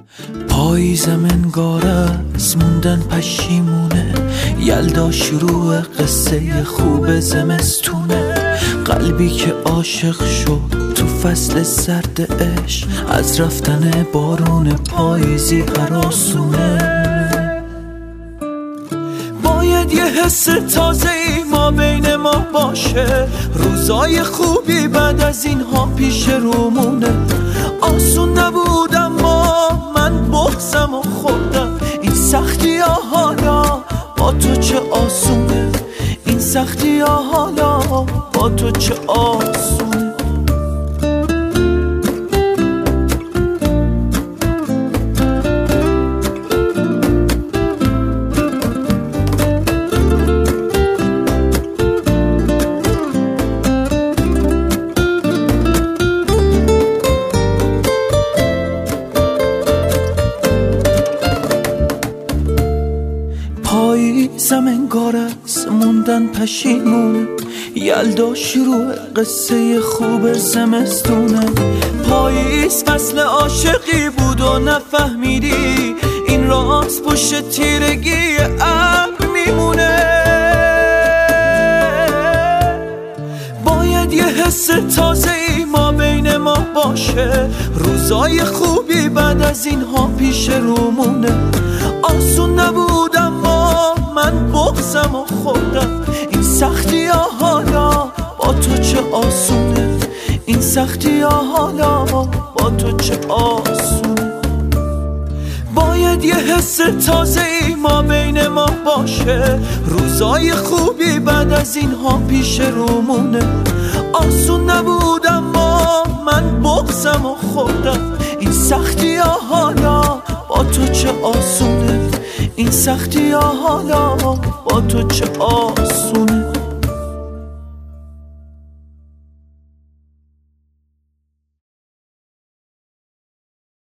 پاییزم انگار از موندن پشیمونه، یلدا شروع قصه خوب زمستونه. قلبی که عاشق شد تو فصل سرد عشق، از رفتن بارون پاییزی هراسونه. باید یه حس تازه‌ای ما بین ما باشه، روزای خوبی بعد از اینها پیش رومونه. آسون نبود اما من بغضم و خوردم، این سختی ها حالا با تو چه آسونه، این سختی ها حالا با تو چه آسونه. پاییزم انگار از موندن پشیمونه، یلدا شروع قصه خوب زمستونه. پاییز فصل عاشقی بود و نفهمیدی، این راز پشت تیرگی ابر میمونه. باید یه حس تازه‌ای ما بین ما باشه، روزای خوبی بعد از اینها پیش رومونه. آسون نبود اما من بغضم و خوردم، این سختی ها حالا با تو چه آسونه، این سختی ها حالا با تو چه آسونه. باید یه حس تازه‌ای ما بین ما باشه، روزای خوبی بعد از اینها پیش رومونه. آسون نبود اما من بغضم و خوردم، این سختی ها حالا با تو چه آسونه، این سختی ها حالا با تو چه آسونه.